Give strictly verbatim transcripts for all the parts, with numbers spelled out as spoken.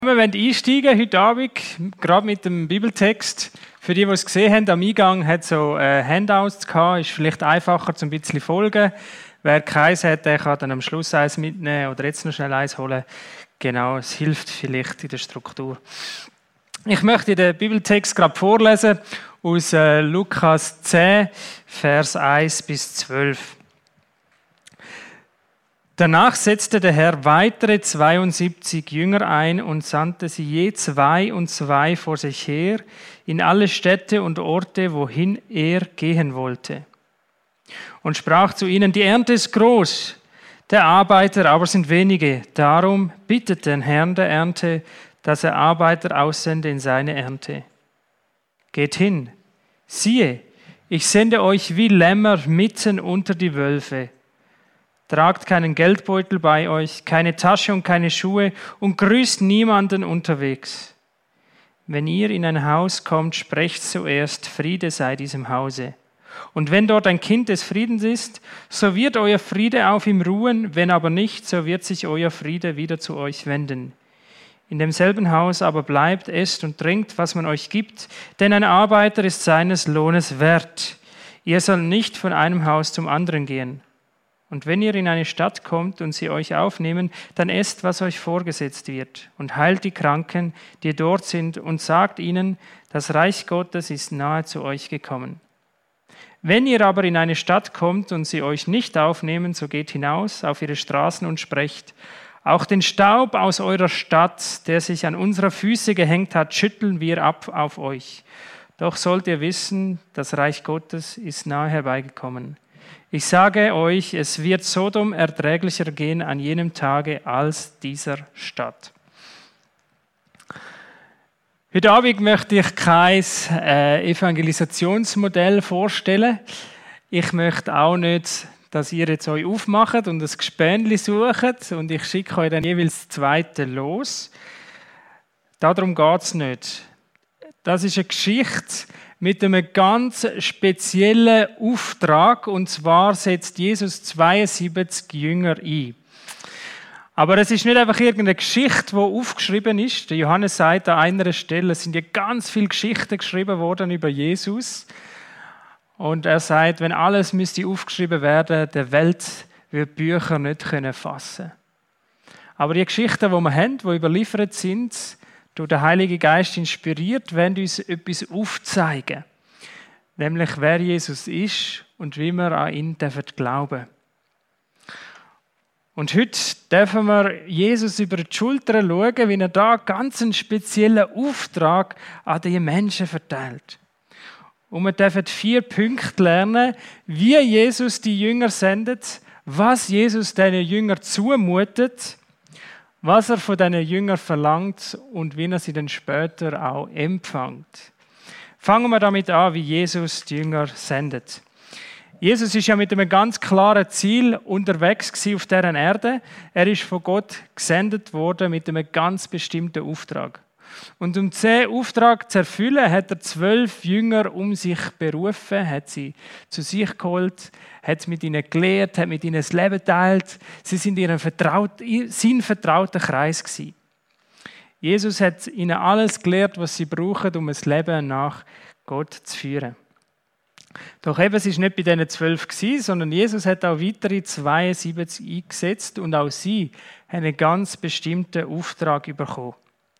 Wir wollen einsteigen heute Abend, gerade mit dem Bibeltext. Für die, die es gesehen haben, am Eingang hat es so äh, Handouts gehabt, ist vielleicht einfacher, zum ein bisschen folgen. Wer keins hat, der kann dann am Schluss eins mitnehmen oder jetzt noch schnell eins holen. Genau, es hilft vielleicht in der Struktur. Ich möchte den Bibeltext gerade vorlesen aus äh, Lukas zehn, Vers eins bis zwölf. Danach setzte der Herr weitere zweiundsiebzig Jünger ein und sandte sie je zwei und zwei vor sich her in alle Städte und Orte, wohin er gehen wollte. Und sprach zu ihnen: Die Ernte ist groß, der Arbeiter aber sind wenige. Darum bittet den Herrn der Ernte, dass er Arbeiter aussende in seine Ernte. Geht hin, siehe, ich sende euch wie Lämmer mitten unter die Wölfe. Tragt keinen Geldbeutel bei euch, keine Tasche und keine Schuhe und grüßt niemanden unterwegs. Wenn ihr in ein Haus kommt, sprecht zuerst: Friede sei diesem Hause. Und wenn dort ein Kind des Friedens ist, so wird euer Friede auf ihm ruhen, wenn aber nicht, so wird sich euer Friede wieder zu euch wenden. In demselben Haus aber bleibt, esst und trinkt, was man euch gibt, denn ein Arbeiter ist seines Lohnes wert. Ihr sollt nicht von einem Haus zum anderen gehen. Und wenn ihr in eine Stadt kommt und sie euch aufnehmen, dann esst, was euch vorgesetzt wird, und heilt die Kranken, die dort sind, und sagt ihnen, das Reich Gottes ist nahe zu euch gekommen. Wenn ihr aber in eine Stadt kommt und sie euch nicht aufnehmen, so geht hinaus auf ihre Straßen und sprecht: Auch den Staub aus eurer Stadt, der sich an unserer Füße gehängt hat, schütteln wir ab auf euch. Doch sollt ihr wissen, das Reich Gottes ist nahe herbeigekommen. Ich sage euch, es wird Sodom erträglicher gehen an jenem Tage als dieser Stadt. Heute Abend möchte ich kein äh, Evangelisationsmodell vorstellen. Ich möchte auch nicht, dass ihr jetzt euch aufmacht und ein Gespänli sucht und ich schicke euch dann jeweils das zweite los. Darum geht es nicht. Das ist eine Geschichte mit einem ganz speziellen Auftrag, und zwar setzt Jesus zweiundsiebzig Jünger ein. Aber es ist nicht einfach irgendeine Geschichte, die aufgeschrieben ist. Der Johannes sagt an einer Stelle, es sind ja ganz viele Geschichten geschrieben worden über Jesus. Und er sagt, wenn alles müsste aufgeschrieben werden, der Welt würde Bücher nicht können fassen. Aber die Geschichten, die wir haben, die überliefert sind, durch den Heiligen Geist inspiriert, werden uns etwas aufzeigen. Nämlich, wer Jesus ist und wie wir an ihn glauben dürfen. Und heute dürfen wir Jesus über die Schulter schauen, wie er da ganz einen speziellen Auftrag an die Menschen verteilt. Und wir dürfen vier Punkte lernen, wie Jesus die Jünger sendet, was Jesus diesen Jüngern zumutet, was er von diesen Jüngern verlangt und wie er sie dann später auch empfängt. Fangen wir damit an, wie Jesus die Jünger sendet. Jesus ist ja mit einem ganz klaren Ziel unterwegs gewesen auf dieser Erde. Er ist von Gott gesendet worden mit einem ganz bestimmten Auftrag. Und um diesen Auftrag zu erfüllen, hat er zwölf Jünger um sich berufen, hat sie zu sich geholt, hat mit ihnen gelehrt, hat mit ihnen das Leben geteilt. Sie sind in ihrem vertraut, sein vertrauten Kreis gewesen. Jesus hat ihnen alles gelehrt, was sie brauchen, um ein Leben nach Gott zu führen. Doch eben, es war nicht bei diesen zwölf, sondern Jesus hat auch weitere zweiundsiebzig eingesetzt und auch sie haben einen ganz bestimmten Auftrag bekommen.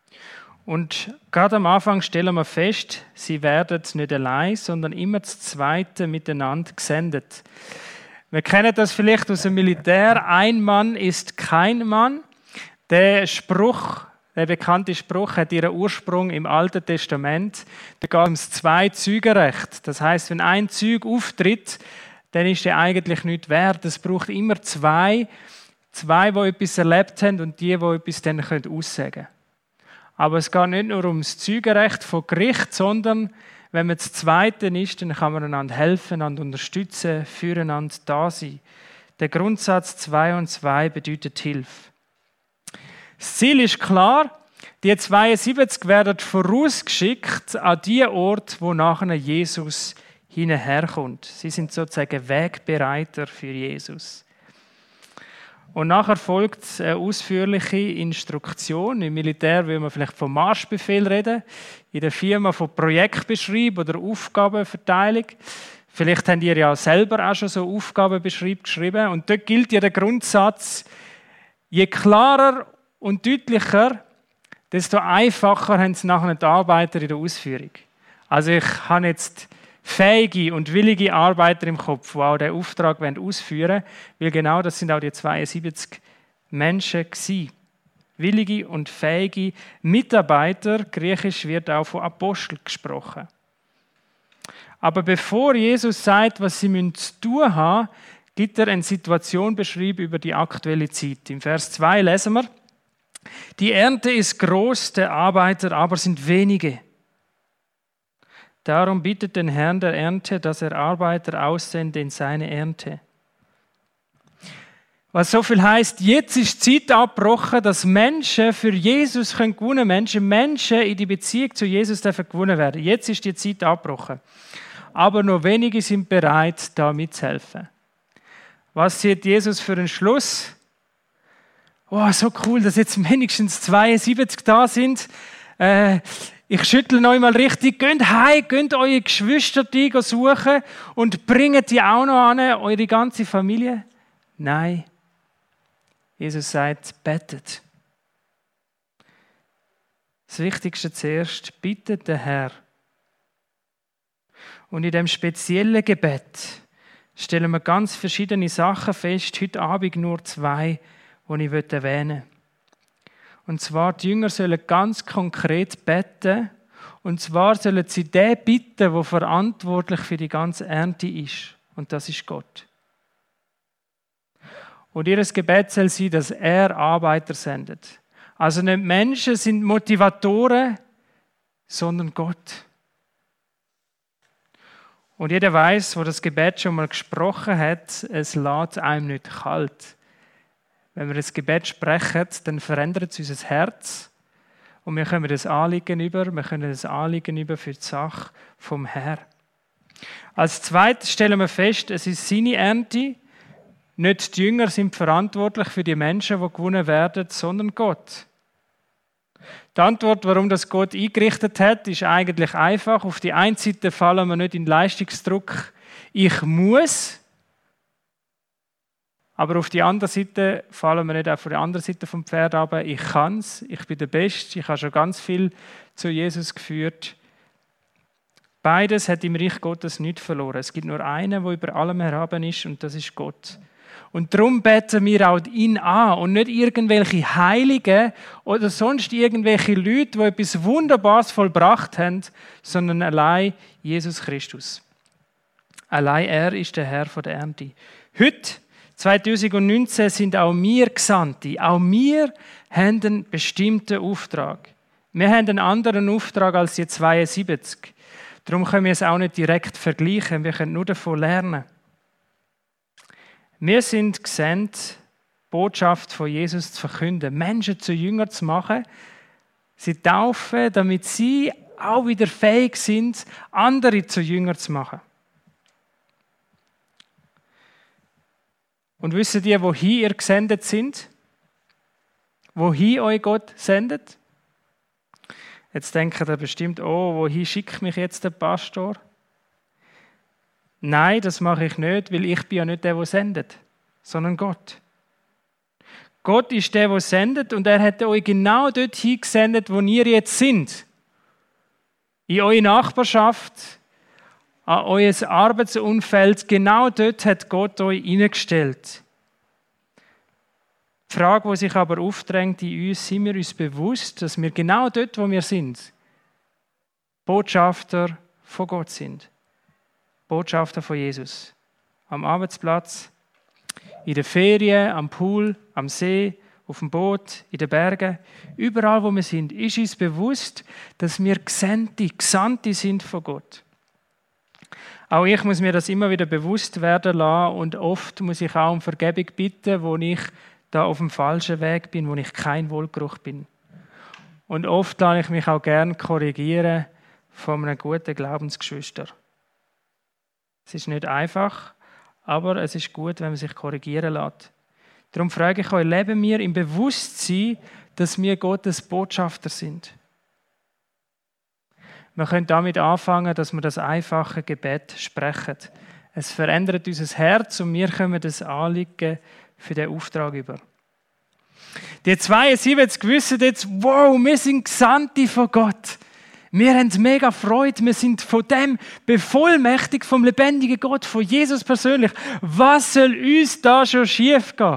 Und gerade am Anfang stellen wir fest, sie werden nicht allein, sondern immer das Zweite miteinander gesendet. Wir kennen das vielleicht aus dem Militär: Ein Mann ist kein Mann. Der Spruch, der bekannte Spruch, hat ihren Ursprung im Alten Testament. Da geht es ums Zwei-Zeugenrecht. Das heißt, wenn ein Zeuge auftritt, dann ist er eigentlich nicht wert. Es braucht immer zwei, zwei, die etwas erlebt haben und die, die etwas dann aussagen können. Aber es geht nicht nur ums Zeugenrecht von Gericht, sondern wenn man das Zweite ist, dann kann man einander helfen, einander unterstützen, füreinander da sein. Der Grundsatz zwei und zwei bedeutet Hilfe. Das Ziel ist klar: Die zweiundsiebzig werden vorausgeschickt an die Ort, wo nachher Jesus hinherkommt. Sie sind sozusagen Wegbereiter für Jesus. Und nachher folgt eine ausführliche Instruktion. Im Militär will man vielleicht vom Marschbefehl reden, in der Firma von Projektbeschrieb oder Aufgabenverteilung. Vielleicht habt ihr ja selber auch schon so Aufgabenbeschrieb geschrieben. Und dort gilt ja der Grundsatz, je klarer und deutlicher, desto einfacher haben es nachher die Arbeiter in der Ausführung. Also ich habe jetzt fähige und willige Arbeiter im Kopf, die auch den Auftrag ausführen wollen, weil genau das sind auch die zweiundsiebzig Menschen gewesen. Willige und fähige Mitarbeiter, griechisch wird auch von Apostel gesprochen. Aber bevor Jesus sagt, was sie zu tun haben, gibt er eine Situation beschrieben über die aktuelle Zeit. Im Vers zwei lesen wir, die Ernte ist groß, der Arbeiter aber sind wenige. Darum bittet den Herrn der Ernte, dass er Arbeiter aussende in seine Ernte. Was so viel heißt, jetzt ist die Zeit abgebrochen, dass Menschen für Jesus können gewonnen Menschen, Menschen in die Beziehung zu Jesus dürfen gewonnen werden. Jetzt ist die Zeit abgebrochen. Aber nur wenige sind bereit, da mitzuhelfen. Was sieht Jesus für einen Schluss? Oh, so cool, dass jetzt wenigstens zweiundsiebzig da sind. Äh, Ich schüttle euch mal richtig, geht heim, geht eure Geschwister suchen und bringt die auch noch an, eure ganze Familie? Nein. Jesus sagt, betet. Das Wichtigste zuerst, bittet den Herr. Und in dem speziellen Gebet stellen wir ganz verschiedene Sachen fest, heute Abend nur zwei, die ich erwähnen möchte. Und zwar, die Jünger sollen ganz konkret beten. Und zwar sollen sie den bitten, der verantwortlich für die ganze Ernte ist. Und das ist Gott. Und ihr Gebet soll sein, dass er Arbeiter sendet. Also nicht Menschen sind Motivatoren, sondern Gott. Und jeder weiß, wo das Gebet schon mal gesprochen hat, es lässt einem nicht kalt. Wenn wir das Gebet sprechen, dann verändert es unser Herz und wir können das Anliegen über, wir können das Anliegen über für die Sache vom Herrn. Als zweites stellen wir fest, es ist seine Ernte. Nicht die Jünger sind verantwortlich für die Menschen, die gewonnen werden, sondern Gott. Die Antwort, warum das Gott eingerichtet hat, ist eigentlich einfach. Auf die einen Seite fallen wir nicht in Leistungsdruck, ich muss. Aber auf die andere Seite fallen wir nicht auf der anderen Seite vom Pferd ab. Ich kann es, ich bin der Beste, ich habe schon ganz viel zu Jesus geführt. Beides hat im Reich Gottes nicht verloren. Es gibt nur einen, der über allem erhaben ist, und das ist Gott. Und darum beten wir auch ihn an und nicht irgendwelche Heiligen oder sonst irgendwelche Leute, die etwas Wunderbares vollbracht haben, sondern allein Jesus Christus. Allein er ist der Herr der Ernte. Heute zwanzig neunzehn sind auch wir Gesandte. Auch wir haben einen bestimmten Auftrag. Wir haben einen anderen Auftrag als die zweiundsiebzig. Darum können wir es auch nicht direkt vergleichen. Wir können nur davon lernen. Wir sind gesandt, die Botschaft von Jesus zu verkünden, Menschen zu Jüngern zu machen, sie taufen, damit sie auch wieder fähig sind, andere zu Jüngern zu machen. Und wisst ihr, wohin ihr gesendet sind? Wohin euch Gott sendet? Jetzt denkt ihr bestimmt, oh, wohin schickt mich jetzt der Pastor? Nein, das mache ich nicht, weil ich bin ja nicht der, der sendet, sondern Gott. Gott ist der, der sendet, und er hat euch genau dorthin gesendet, wo ihr jetzt sind. In eure Nachbarschaft, an euer Arbeitsumfeld, genau dort hat Gott euch hineingestellt. Die Frage, die sich aber aufdrängt in uns, sind wir uns bewusst, dass wir genau dort, wo wir sind, Botschafter von Gott sind. Botschafter von Jesus. Am Arbeitsplatz, in den Ferien, am Pool, am See, auf dem Boot, in den Bergen, überall, wo wir sind, ist uns bewusst, dass wir Gesandte, Gesandte sind von Gott. Auch ich muss mir das immer wieder bewusst werden lassen, und oft muss ich auch um Vergebung bitten, wo ich da auf dem falschen Weg bin, wo ich kein Wohlgeruch bin. Und oft lasse ich mich auch gerne korrigieren von einem guten Glaubensgeschwister. Es ist nicht einfach, aber es ist gut, wenn man sich korrigieren lässt. Darum frage ich euch, leben wir im Bewusstsein, dass wir Gottes Botschafter sind? Wir können damit anfangen, dass wir das einfache Gebet sprechen. Es verändert unser Herz und wir können das Anliegen für den Auftrag über. Die zweiundsiebzig wissen jetzt, wow, wir sind Gesandte von Gott. Wir haben mega Freude, wir sind von dem bevollmächtigt, vom lebendigen Gott, von Jesus persönlich. Was soll uns da schon schief gehen?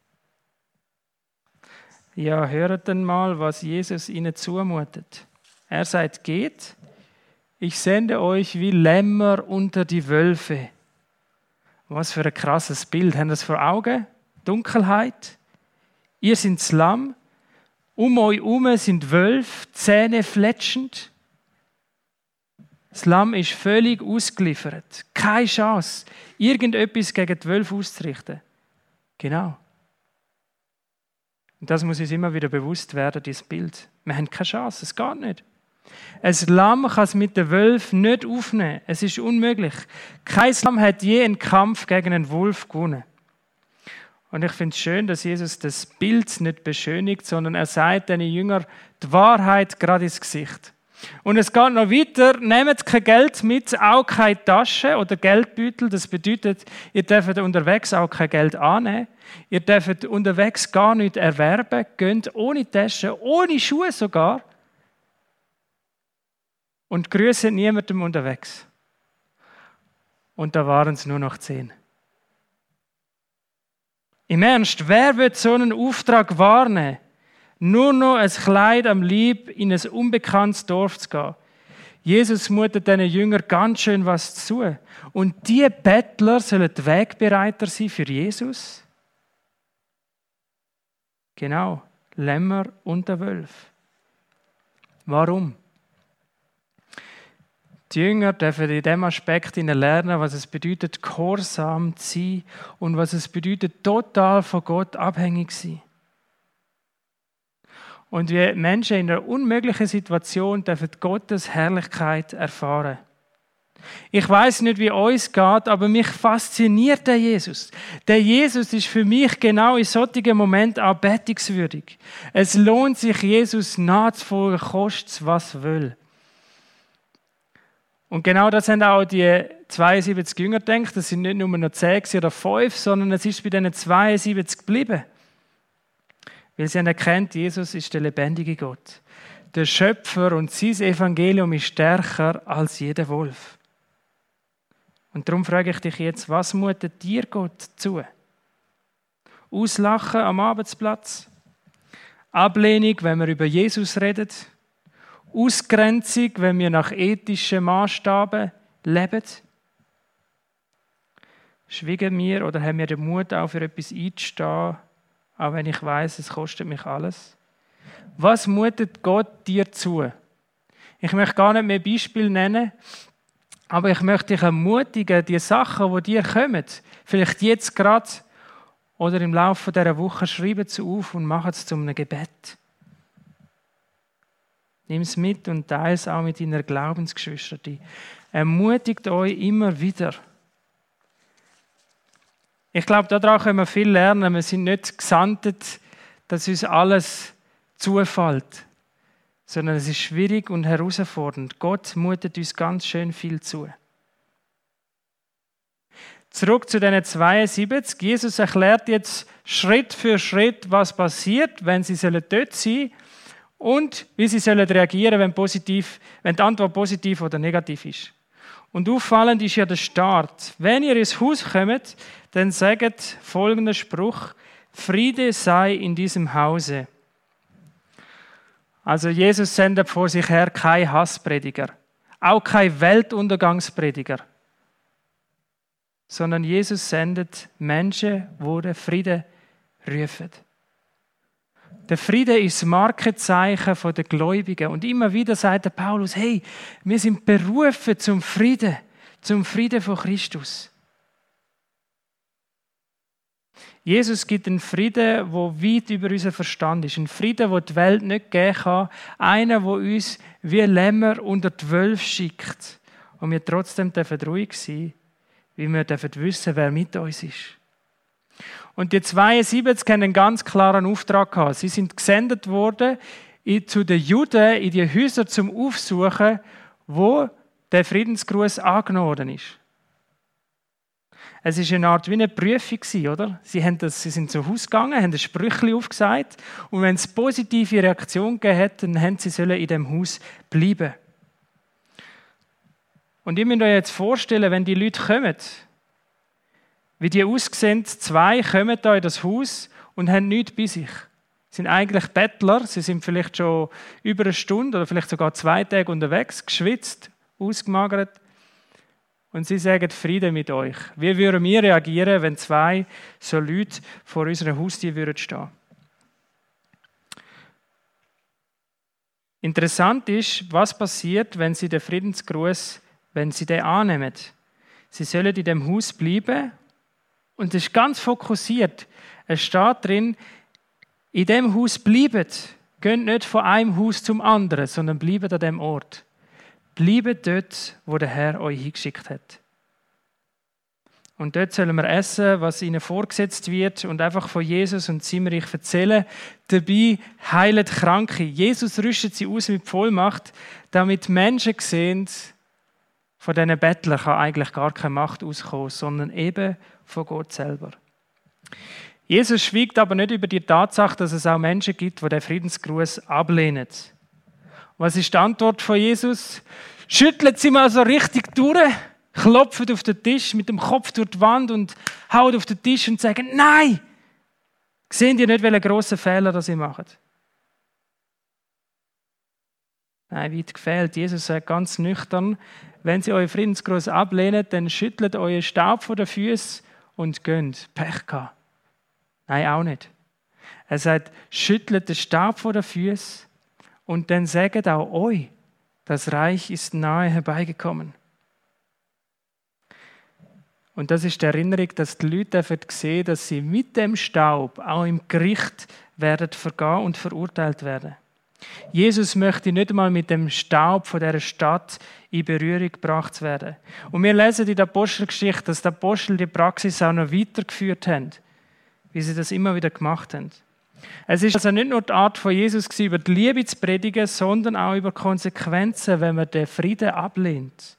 Ja, hört dann mal, was Jesus ihnen zumutet. Er sagt, geht, ich sende euch wie Lämmer unter die Wölfe. Was für ein krasses Bild. Haben das vor Augen? Dunkelheit. Ihr seid das Lamm. Um euch herum sind Wölfe, Zähne fletschend. Das Lamm ist völlig ausgeliefert. Keine Chance, irgendetwas gegen die Wölfe auszurichten. Genau. Und das muss uns immer wieder bewusst werden, dieses Bild. Wir haben keine Chance, es geht nicht. Ein Lamm kann es mit den Wölfen nicht aufnehmen. Es ist unmöglich. Kein Lamm hat je einen Kampf gegen einen Wolf gewonnen. Und ich finde es schön, dass Jesus das Bild nicht beschönigt, sondern er sagt den Jüngern die Wahrheit gerade ins Gesicht. Und es geht noch weiter, nehmt kein Geld mit, auch keine Tasche oder Geldbeutel. Das bedeutet, ihr dürft unterwegs auch kein Geld annehmen. Ihr dürft unterwegs gar nichts erwerben, geht ohne Tasche, ohne Schuhe sogar. Und grüßt niemandem unterwegs. Und da waren es nur noch zehn. Im Ernst, wer wird so einen Auftrag wahrnehmen? Nur noch ein Kleid am Leib in ein unbekanntes Dorf zu gehen. Jesus mutet diesen Jüngern ganz schön was zu. Und diese Bettler sollen die Wegbereiter sein für Jesus? Genau, Lämmer und der Wolf. Warum? Die Jünger dürfen in diesem Aspekt lernen, was es bedeutet, gehorsam zu sein und was es bedeutet, total von Gott abhängig zu sein. Und wie Menschen in einer unmöglichen Situation dürfen Gottes Herrlichkeit erfahren. Ich weiß nicht, wie uns geht, aber mich fasziniert der Jesus. Der Jesus ist für mich genau in solchen Momenten anbetungswürdig. Es lohnt sich, Jesus nachzufolgen, kostet es, was will. Und genau das haben auch die zweiundsiebzig Jünger gedacht. Das sind nicht nur noch zehn oder fünf, sondern es ist bei diesen zweiundsiebzig geblieben. Weil sie haben erkannt, Jesus ist der lebendige Gott. Der Schöpfer und sein Evangelium ist stärker als jeder Wolf. Und darum frage ich dich jetzt, was mutet dir Gott zu? Auslachen am Arbeitsplatz? Ablehnung, wenn wir über Jesus reden? Ausgrenzung, wenn wir nach ethischen Maßstaben leben? Schweigen wir oder haben wir den Mut, auch für etwas einzustehen, auch wenn ich weiss, es kostet mich alles? Was mutet Gott dir zu? Ich möchte gar nicht mehr Beispiele nennen, aber ich möchte dich ermutigen, die Sachen, die dir kommen, vielleicht jetzt gerade oder im Laufe dieser Woche, schreiben sie auf und machen es zu einem Gebet. Nimm es mit und teile es auch mit deiner Glaubensgeschwister. Ermutigt euch immer wieder. Ich glaube, daran können wir viel lernen. Wir sind nicht gesandt, dass uns alles zufällt, sondern es ist schwierig und herausfordernd. Gott mutet uns ganz schön viel zu. Zurück zu den zweiundsiebzig. Jesus erklärt jetzt Schritt für Schritt, was passiert, wenn sie dort sein sollen und wie sie reagieren sollen, wenn, positiv, wenn die Antwort positiv oder negativ ist. Und auffallend ist ja der Start. Wenn ihr ins Haus kommt, dann sagt folgender Spruch: Friede sei in diesem Hause. Also Jesus sendet vor sich her kein Hassprediger, auch kein Weltuntergangsprediger, sondern Jesus sendet Menschen, die den Frieden rufen. Der Friede ist das Markenzeichen der Gläubigen. Und immer wieder sagt der Paulus, hey, wir sind berufen zum Frieden, zum Frieden von Christus. Jesus gibt einen Frieden, der weit über unseren Verstand ist. Ein Frieden, den die Welt nicht geben kann. Einer, der uns wie Lämmer unter die Wölfe schickt. Und wir trotzdem ruhig sein dürfen, weil wir wissen, wer mit uns ist. Und die zweiundsiebzig haben einen ganz klaren Auftrag gehabt. Sie sind gesendet worden zu den Juden in die Häuser zum Aufsuchen, wo der Friedensgruß angenommen worden ist. Es war eine Art wie eine Prüfung, oder? Sie, haben das, sie sind zum Haus gegangen, haben ein Sprüchli aufgesagt und wenn es positive Reaktion gegeben hat, dann haben sie sollen in dem Haus bleiben. Und ihr müsst euch jetzt vorstellen, wenn die Leute kommen, wie die aussehen, zwei kommen da in das Haus und haben nichts bei sich. Sie sind eigentlich Bettler, sie sind vielleicht schon über eine Stunde oder vielleicht sogar zwei Tage unterwegs, geschwitzt, ausgemagert. Und sie sagen, Friede mit euch. Wie würden wir reagieren, wenn zwei so Leute vor unserer Haustür würden stehen? Interessant ist, was passiert, wenn sie den Friedensgruß, wenn sie den annehmen. Sie sollen in dem Haus bleiben und es ist ganz fokussiert. Es steht drin, in dem Haus bleibt. Geht nicht von einem Haus zum anderen, sondern bleibt an dem Ort. Bleibt dort, wo der Herr euch hingeschickt hat. Und dort sollen wir essen, was ihnen vorgesetzt wird und einfach von Jesus und seinem Reich erzählen. Dabei heilt Kranke. Jesus rüstet sie aus mit Vollmacht, damit Menschen sehen, von diesen Bettlern kann eigentlich gar keine Macht auskommen, sondern eben von Gott selber. Jesus schweigt aber nicht über die Tatsache, dass es auch Menschen gibt, die den Friedensgruß ablehnen. Was ist die Antwort von Jesus? Schüttelt sie mal so richtig durch, klopft auf den Tisch mit dem Kopf durch die Wand und haut auf den Tisch und sagen, nein! Sehen die nicht, welchen grossen Fehler das ihr macht? Nein, weit gefehlt. Jesus sagt ganz nüchtern, wenn sie euren Friedensgruß ablehnen, dann schüttelt euren Staub von den Füßen und geht. Pech gehabt. Nein, auch nicht. Er sagt, schüttelt den Staub von den Füßen und dann sagt auch euch, das Reich ist nahe herbeigekommen. Und das ist die Erinnerung, dass die Leute sehen, dass sie mit dem Staub auch im Gericht werden vergehen und verurteilt werden. Jesus möchte nicht einmal mit dem Staub von dieser Stadt in Berührung gebracht werden. Und wir lesen in der Apostelgeschichte, dass die Apostel die Praxis auch noch weitergeführt haben, wie sie das immer wieder gemacht haben. Es ist also nicht nur die Art von Jesus gewesen, über die Liebe zu predigen, sondern auch über Konsequenzen, wenn man den Frieden ablehnt.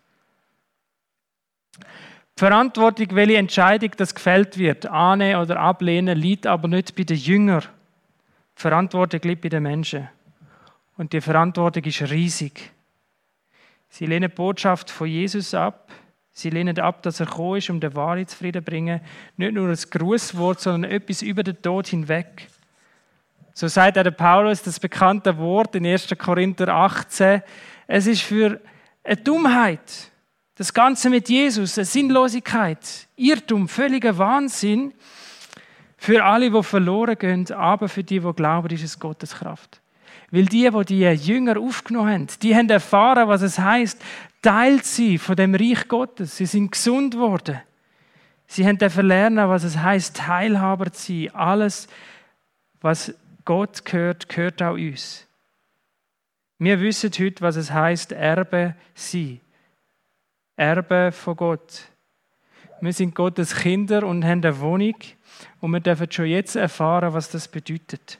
Die Verantwortung, welche Entscheidung das gefällt wird, annehmen oder ablehnen, liegt aber nicht bei den Jüngern. Die Verantwortung liegt bei den Menschen. Und die Verantwortung ist riesig. Sie lehnen die Botschaft von Jesus ab. Sie lehnen ab, dass er gekommen ist, um den Wahrheitsfrieden zu bringen. Nicht nur ein Grußwort, sondern etwas über den Tod hinweg. So sagt auch der Paulus, das bekannte Wort in erster Korinther achtzehn. Es ist für eine Dummheit, das Ganze mit Jesus, eine Sinnlosigkeit, Irrtum, völliger Wahnsinn für alle, die verloren gehen, aber für die, die glauben, ist es Gottes Kraft. Weil die, die die Jünger aufgenommen haben, die haben erfahren, was es heisst, Teil zu sein von dem Reich Gottes. Sie sind gesund worden. Sie haben lernen, was es heisst, Teilhaber zu sein. Alles, was Gott gehört, gehört auch uns. Wir wissen heute, was es heisst, Erbe sein. Erbe von Gott. Wir sind Gottes Kinder und haben eine Wohnung und wir dürfen schon jetzt erfahren, was das bedeutet.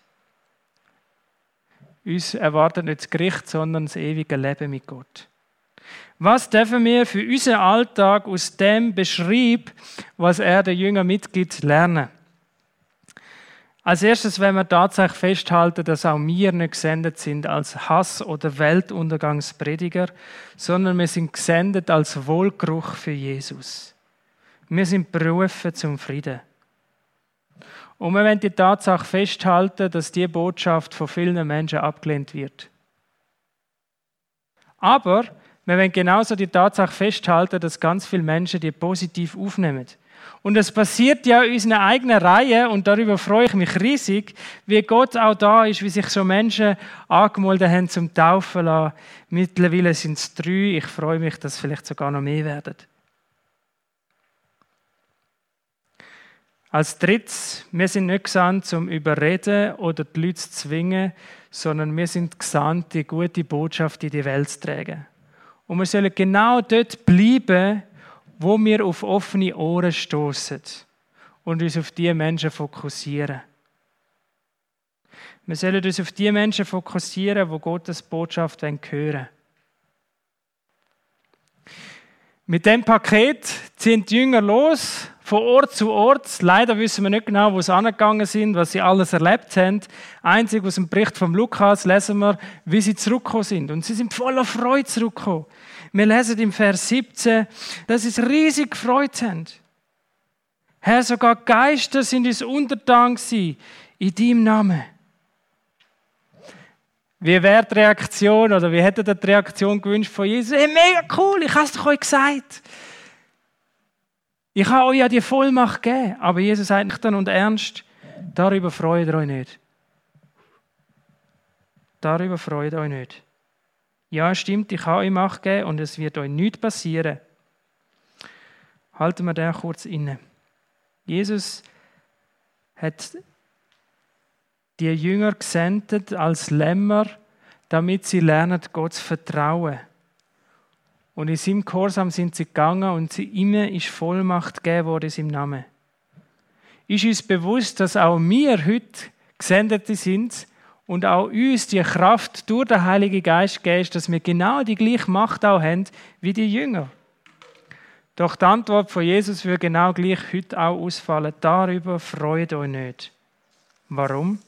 Uns erwartet nicht das Gericht, sondern das ewige Leben mit Gott. Was dürfen wir für unseren Alltag aus dem Beschrieb, was er den Jüngern mitgibt, lernen? Als erstes wollen wir tatsächlich festhalten, dass auch wir nicht gesendet sind als Hass- oder Weltuntergangsprediger, sondern wir sind gesendet als Wohlgeruch für Jesus. Wir sind berufen zum Frieden. Und wir wollen die Tatsache festhalten, dass diese Botschaft von vielen Menschen abgelehnt wird. Aber wir wollen genauso die Tatsache festhalten, dass ganz viele Menschen die positiv aufnehmen. Und es passiert ja in unserer eigenen Reihe, und darüber freue ich mich riesig, wie Gott auch da ist, wie sich so Menschen angemeldet haben zum Taufen lassen. Mittlerweile sind es drei. Ich freue mich, dass es vielleicht sogar noch mehr werden. Als drittes, wir sind nicht gesandt, zum Überreden oder die Leute zu zwingen, sondern wir sind gesandt, die gute Botschaft in die Welt zu tragen. Und wir sollen genau dort bleiben, wo wir auf offene Ohren stoßen. und uns auf die Menschen fokussieren. Wir sollen uns auf die Menschen fokussieren, die Gottes Botschaft hören wollen. Mit dem Paket ziehen die Jünger los, von Ort zu Ort. Leider wissen wir nicht genau, wo sie angegangen sind, was sie alles erlebt haben. Einzig aus dem Bericht von Lukas lesen wir, wie sie zurückgekommen sind. Und sie sind voller Freude zurückgekommen. Wir lesen im Vers siebzehn, dass sie sich riesig gefreut haben. Herr, sogar Geister sind uns untertan gewesen, in deinem Namen. Wie wäre die Reaktion, oder wie hätte ihr die Reaktion gewünscht von Jesus? Hey, mega cool, ich habe es doch euch gesagt. Ich habe euch ja die Vollmacht gegeben. Aber Jesus sagt nüchtern und ernst, darüber freut ihr euch nicht. Darüber freut ihr euch nicht. Ja, stimmt, ich habe euch Macht gegeben und es wird euch nichts passieren. Halten wir den kurz inne. Jesus hat die Jünger gesendet als Lämmer, damit sie lernen, Gott zu vertrauen. Und in seinem Gehorsam sind sie gegangen und sie, ihnen ist Vollmacht gegeben worden in seinem Namen. Ist uns bewusst, dass auch wir heute Gesendete sind und auch uns die Kraft durch den Heiligen Geist gegeben, dass wir genau die gleiche Macht auch haben wie die Jünger. Doch die Antwort von Jesus würde genau gleich heute auch ausfallen. Darüber freut euch nicht. Warum?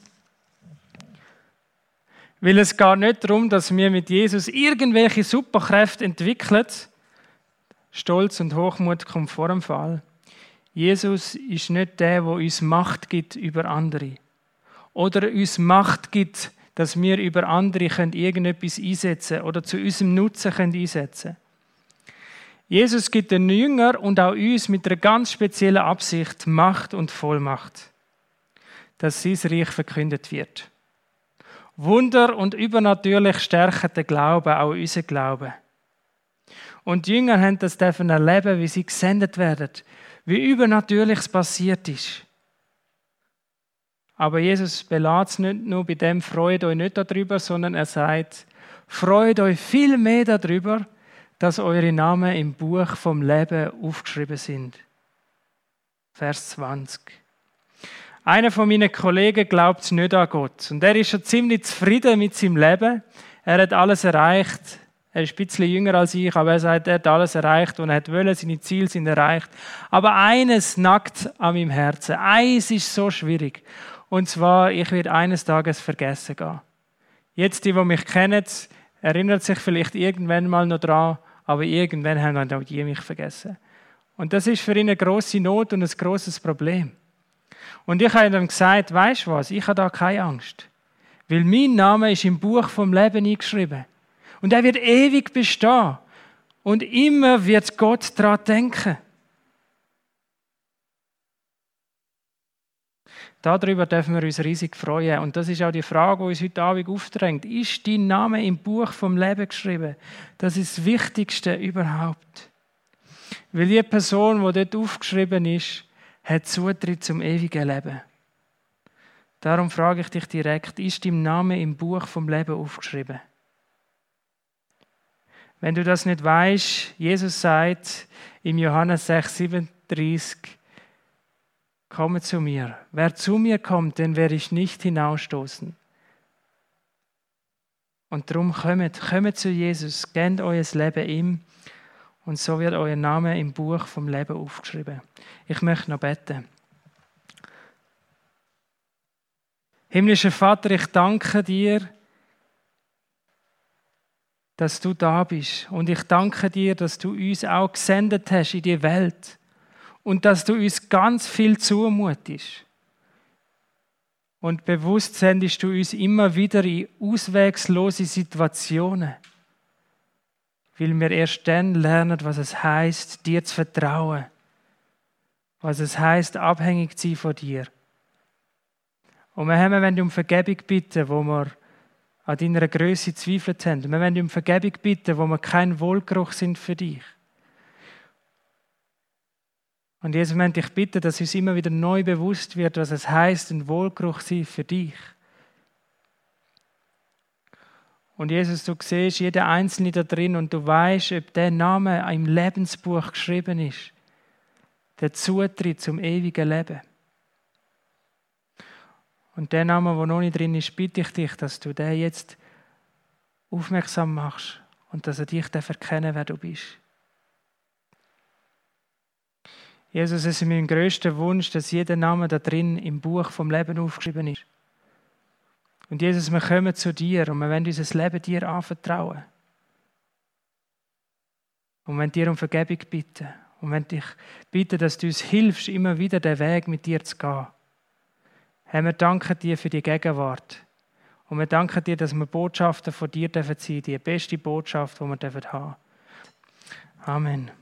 Weil es geht nicht darum, dass wir mit Jesus irgendwelche Superkräfte entwickeln. Stolz und Hochmut kommt vor dem Fall. Jesus ist nicht der, der uns Macht gibt über andere. Oder uns Macht gibt, dass wir über andere irgendetwas einsetzen können oder zu unserem Nutzen einsetzen können. Jesus gibt den Jüngern und auch uns mit einer ganz speziellen Absicht Macht und Vollmacht, dass sein Reich verkündet wird. Wunder und übernatürlich stärken den Glauben, auch unseren Glauben. Und die Jünger haben das dürfen erleben, wie sie gesendet werden, wie Übernatürliches passiert ist. Aber Jesus belässt es nicht nur bei dem, freut euch nicht darüber, sondern er sagt, freut euch viel mehr darüber, dass eure Namen im Buch vom Leben aufgeschrieben sind. Vers zwanzig. Einer von meinen Kollegen glaubt nicht an Gott. Und er ist schon ziemlich zufrieden mit seinem Leben. Er hat alles erreicht. Er ist ein bisschen jünger als ich, aber er sagt, er hat alles erreicht, was er wollte. Seine Ziele sind erreicht. Aber eines nagt an meinem Herzen. Eins ist so schwierig. Und zwar, ich werde eines Tages vergessen gehen. Jetzt, die, die mich kennen, erinnern sich vielleicht irgendwann mal noch dran, aber irgendwann haben dann auch die mich vergessen. Und das ist für ihn eine grosse Not und ein grosses Problem. Und ich habe ihm gesagt, weisst du was, ich habe da keine Angst. Weil mein Name ist im Buch vom Leben eingeschrieben. Und er wird ewig bestehen. Und immer wird Gott daran denken. Darüber dürfen wir uns riesig freuen. Und das ist auch die Frage, die uns heute Abend aufdrängt. Ist dein Name im Buch vom Leben geschrieben? Das ist das Wichtigste überhaupt. Weil die Person, die dort aufgeschrieben ist, hat Zutritt zum ewigen Leben. Darum frage ich dich direkt, ist dein Name im Buch vom Leben aufgeschrieben? Wenn du das nicht weißt, Jesus sagt im Johannes sechs siebenunddreißig, komme zu mir. Wer zu mir kommt, den werde ich nicht hinausstoßen. Und darum kommt, kommt zu Jesus, gebt euer Leben ihm und so wird euer Name im Buch vom Leben aufgeschrieben. Ich möchte noch beten. Himmlischer Vater, ich danke dir, dass du da bist. Und ich danke dir, dass du uns auch gesendet hast in die Welt. Und dass du uns ganz viel zumutest. Und bewusst sendest du uns immer wieder in auswegslose Situationen. Weil wir erst dann lernen, was es heisst, dir zu vertrauen. Was es heisst, abhängig zu sein von dir. Und wir haben, wenn du um Vergebung bitten, wo wir an deiner Größe zweifelt haben. Wir wollen um Vergebung bitten, wo wir kein Wohlgeruch sind für dich. Und Jesus, wir dich bitten, dass uns immer wieder neu bewusst wird, was es heisst, ein Wohlgeruch sein für dich. Und Jesus, du siehst jeden Einzelnen da drin und du weißt, ob der Name im Lebensbuch geschrieben ist. Der Zutritt zum ewigen Leben. Und der Name, der noch nicht drin ist, bitte ich dich, dass du den jetzt aufmerksam machst und dass er dich erkennen darf, wer du bist. Jesus, es ist mein grösster Wunsch, dass jeder Name da drin im Buch vom Leben aufgeschrieben ist. Und Jesus, wir kommen zu dir und wir wollen unser Leben dir anvertrauen. Und wir wollen dir um Vergebung bitten. Und wir wollen dich bitten, dass du uns hilfst, immer wieder den Weg mit dir zu gehen. Herr, wir danken dir für die Gegenwart. Und wir danken dir, dass wir Botschaften von dir sein dürfen, die beste Botschaft, die wir haben dürfen. Amen.